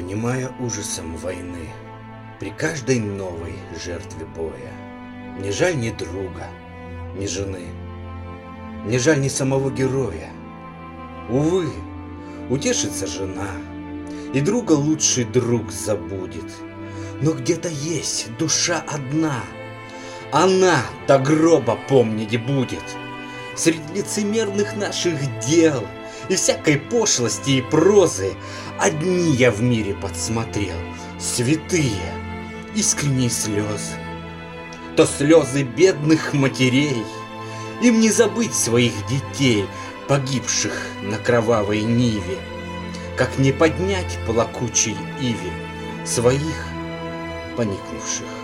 Понимая ужасом войны, при каждой новой жертве боя, не жаль ни друга, ни жены, не жаль ни самого героя. Увы, утешится жена, и друга лучший друг забудет. Но где-то есть душа одна, она до гроба помнить будет. Среди лицемерных наших дел и всякой пошлости и прозы одни я в мире подсмотрел: святые, искренние слезы. То слезы бедных матерей, им не забыть своих детей, погибших на кровавой ниве, как не поднять плакучей иве своих поникнувших